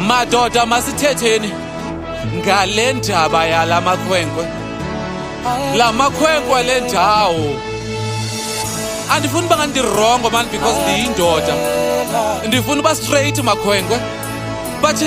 Madoda masithetheni ngale ndaba yalamakhwenkwe. Lamakhwenkwe le ndawo andifuni uba ngandirongo man because ndiyindoda. Ndifuna uba straight makhwenkwe. But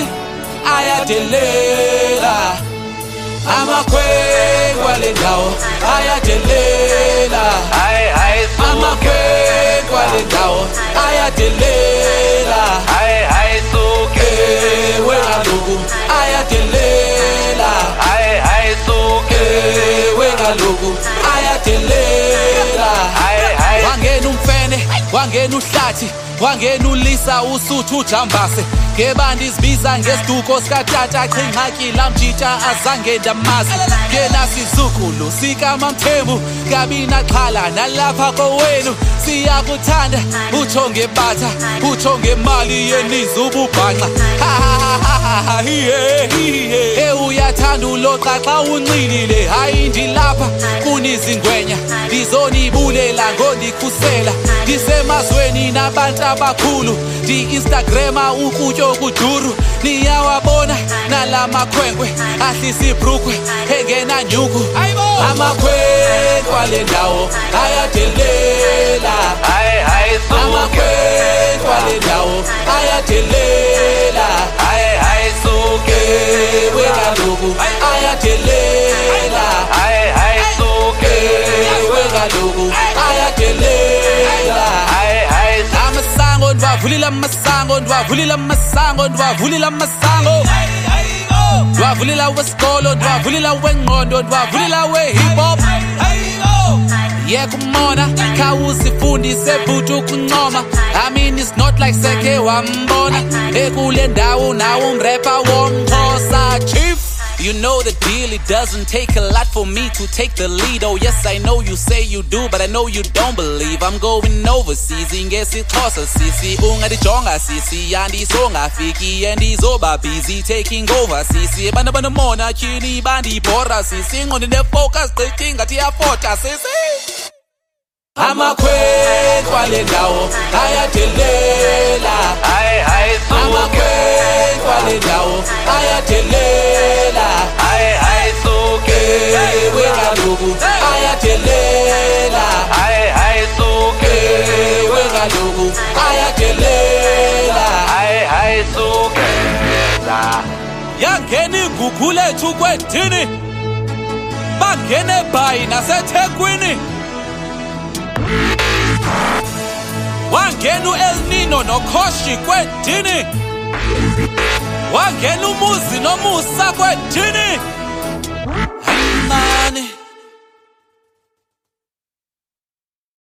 ayadelela amakhwenkwe ale ndawo ayadelela. Amakhwenkwe ale ndawo ayadelela. Suke Wengaloku ayadelela. Suke Wengaloku ayadelela. Wangena umfene, wangena uhlathi, wangena ulisa usuthu ujambase. Ngebandi sibiza ngesiduko sikatata chingxakila mjita azange ndamazi. Ngena sizukulu sikamamthembu kabina xhala nalapha kowenu. Siyakuthanda utsho ngebatha utsho ngemali yeninzi ububhanxa. Uyathanda uloxa xa unxilile hayi ndilapha kunizingwenya ndizonibulela ngondikhusela. Ndisemazweni nabantu abakhulu ndi-Instagrama ukutya okuduru. Niyawabona nala makhwenkwe ahlisa ibhrukwe engena nyuku. Amakhwenkwe ale ndawo ayadelela. Amakhwenkwe ale ndawo ayadelela. Suke Wengaloku ayadelela. Suke Wengaloku ayadelela. Amasango ndwavulile amasango ndwavulile amasango ndwavulile amasango. Ndwavulila wesikolo ndwavulila wengqondo ndwavulila we-hip hop. Kumona khawuzifundise bhuti ukuncoma. I mean it's not like sekhe wambona ekule ndawo nawo umrapper womXhosa chief. You know the deal, it doesn't take a lot for me to take the lead. Oh yes, I know you say you do, but I know you don't believe. I'm going overseas, ngesixhosa sisi. Ungadijonga sisi, yandisongafiki yandizoba busy taking over sisi. Bana mona chini bandibhora sisi. Ngqondo ne-focus gqithi ngathi iyafota sisi. Amakhwenkwe ale ndawo ayadelela. Amakhwenkwe ale ndawo ayadelela. Suke Wengaloku ayadelela. Suke Wengaloku ayadelela. Suke Yangena igugu lethu kwedini bangene eBhayi naseThekwini. Wangena u-El Nino noKhoshi kwedini. Wangena umuzi nomusa kwedini.